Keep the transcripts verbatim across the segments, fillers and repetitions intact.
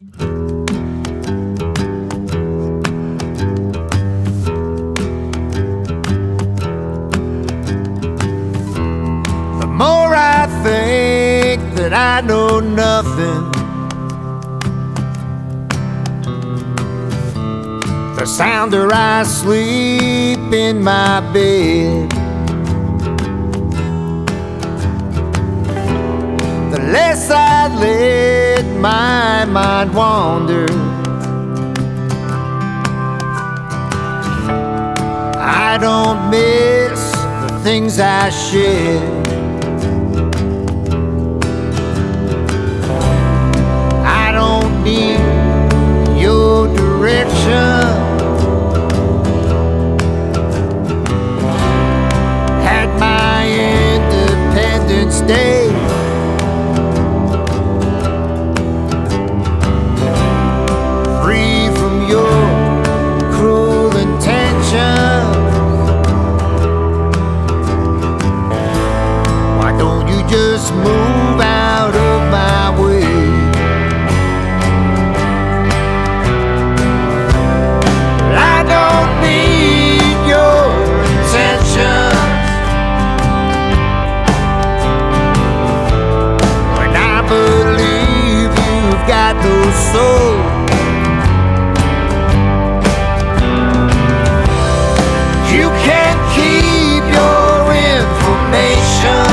The more I think that I know nothing, the sounder I sleep in my bed. The less I let my mind wander, I don't miss the things I shed. I don't need your direction. Had my Independence Day. Free from your cruel intentions. Why don't you just move out of my way? I don't need your intentions when I believe you've got no soul. You can't keep your information,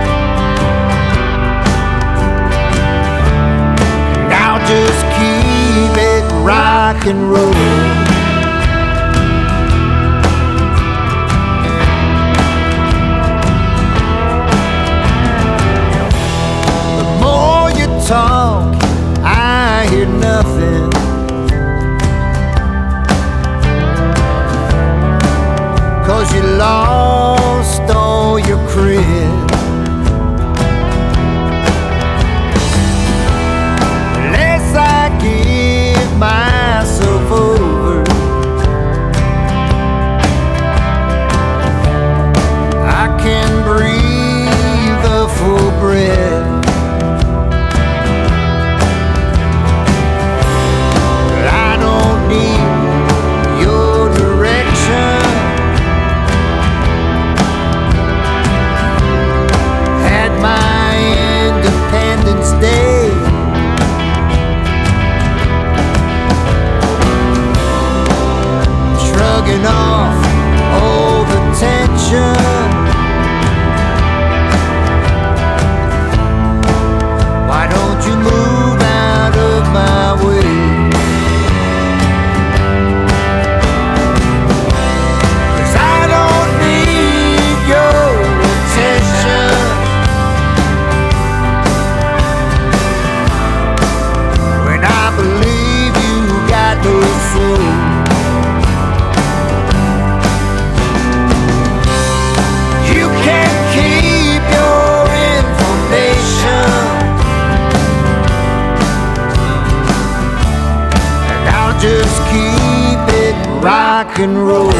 and I'll just keep it rock and roll. The more you talk, I hear nothing. Cause you lost all your cred. The less I give myself over, I can breathe a full breath. But I don't need your direction. My Independence Day. Shrugging off all the tension. Why don't you move out of my way? Cause I don't need your attention when I believe you got no soul. You can't keep your information, and I'll just keep it rock and roll.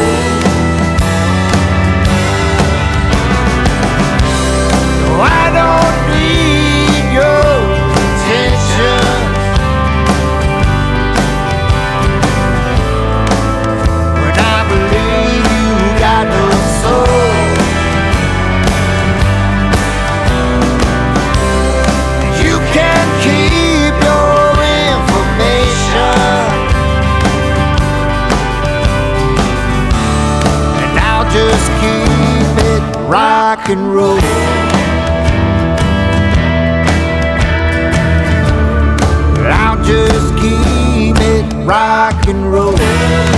No, I don't need your attention when I believe you got no soul. You can't keep your information, and I'll just keep it rock and roll. I'll just keep it rock and roll.